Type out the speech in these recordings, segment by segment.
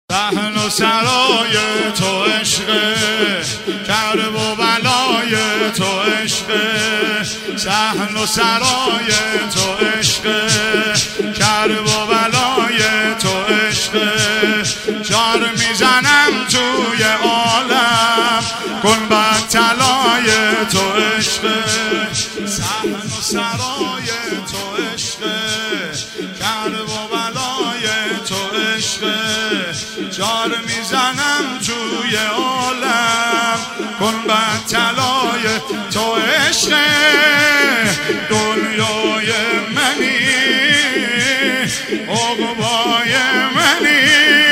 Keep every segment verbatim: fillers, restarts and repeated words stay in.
صحن و سرای تو عشقه، کرب و بلای تو عشقه. صحن و سرای تو عشقه، کرب و بلای تو عشقه. جار میزنم توی عالم، گنبد طلای تو عشقه. صحن و سرای تو عشقه، کرب و بلای تو عشقه. جار میزنم توی عالم، گنبد طلای تو عشقه. دنیای منی، عقبای منی،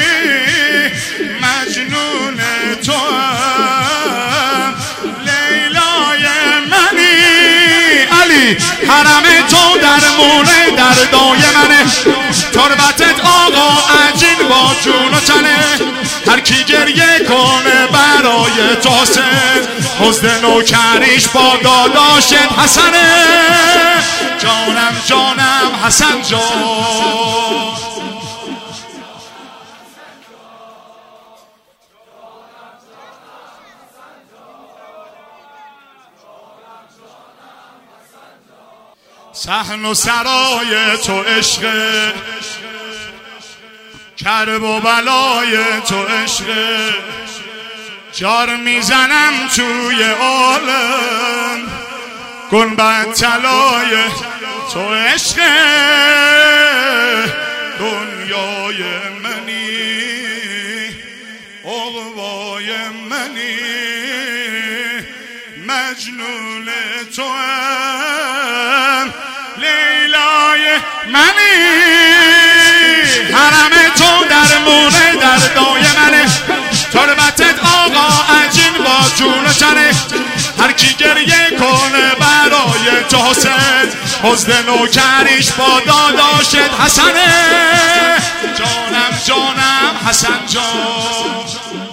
مجنون تو هم، لیلای منی. علی حرم تو در مونه دردای منه، تربتت آقا عجین با جون و تنه. هر کی گریه کنه برای تو حسین، حسن نوکریش با داداشت حسنه. جانم جانم حسن جان، صحن و سرای تو عشقه، کرب و بلای تو عشقه. جار میزنم توی عالم، گنبد طلای تو عشقه. دنیای منی، عقبای منی، مجنون تو هم، لیلای منی. حرم تو در مونه دردای منه، تربتت آقا عجین با جون و تنه. هر کی گریه کنه برای تو حسین، حسن نوکریش با داداشت حسنه. جانم جانم حسن جان.